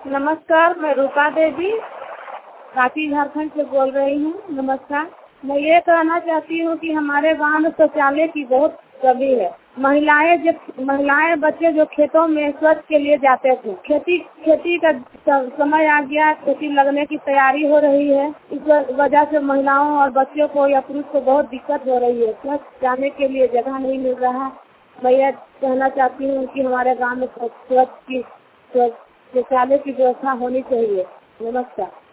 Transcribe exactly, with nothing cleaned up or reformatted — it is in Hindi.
नमस्कार, मैं रूपा देवी रांची झारखंड से बोल रही हूँ। नमस्कार। मैं ये कहना चाहती हूँ कि हमारे गांव में शौचालय की बहुत कमी है। महिलाएं जब महिलाएं बच्चे जो खेतों में स्वच्छ के लिए जाते थे, खेती खेती का समय आ गया, खेती लगने की तैयारी हो रही है। इस वजह से महिलाओं और बच्चों को या पुरुष को बहुत दिक्कत हो रही है। स्वच्छ जाने के लिए जगह नहीं मिल रहा। मैं ये कहना चाहती हूँ कि हमारे गाँव में स्वच्छ की शौचालय की व्यवस्था होनी चाहिए। नमस्कार।